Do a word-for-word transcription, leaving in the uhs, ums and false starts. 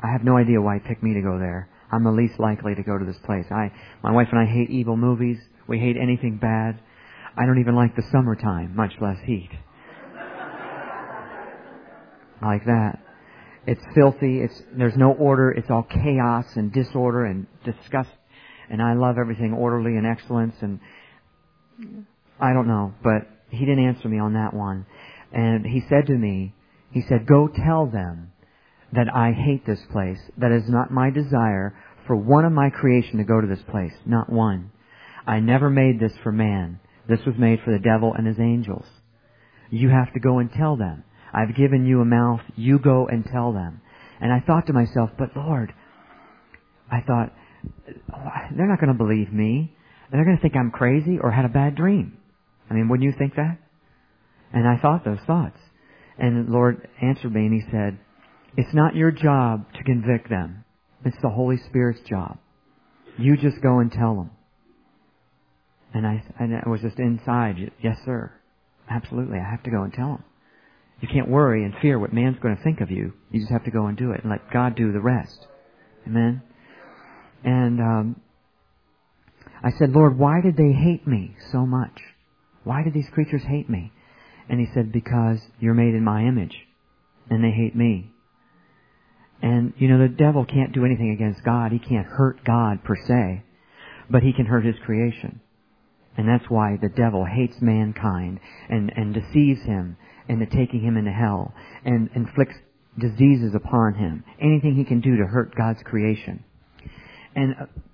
I have no idea why he picked me to go there. I'm the least likely to go to this place. I, my wife and I hate evil movies. We hate anything bad. I don't even like the summertime, much less heat. Like that. It's filthy. It's there's no order. It's all chaos and disorder and disgust. And I love everything orderly and excellence. And I don't know, but he didn't answer me on that one. And he said to me, he said, "Go tell them that I hate this place. That is not my desire for one of my creation to go to this place. Not one. I never made this for man. This was made for the devil and his angels. You have to go and tell them. I've given you a mouth. You go and tell them." And I thought to myself, but Lord, I thought, they're not going to believe me. They're going to think I'm crazy or had a bad dream. I mean, wouldn't you think that? And I thought those thoughts. And the Lord answered me and He said, "It's not your job to convict them. It's the Holy Spirit's job. You just go and tell them." And I, and I was just inside, yes sir, absolutely, I have to go and tell them. You can't worry and fear what man's going to think of you. You just have to go and do it and let God do the rest. Amen? And um, I said, "Lord, why did they hate me so much? Why did these creatures hate me?" And He said, "Because you're made in my image, and they hate me." And, you know, the devil can't do anything against God. He can't hurt God per se, but he can hurt His creation. And that's why the devil hates mankind and, and deceives him into taking him into hell and inflicts diseases upon him. Anything he can do to hurt God's creation. And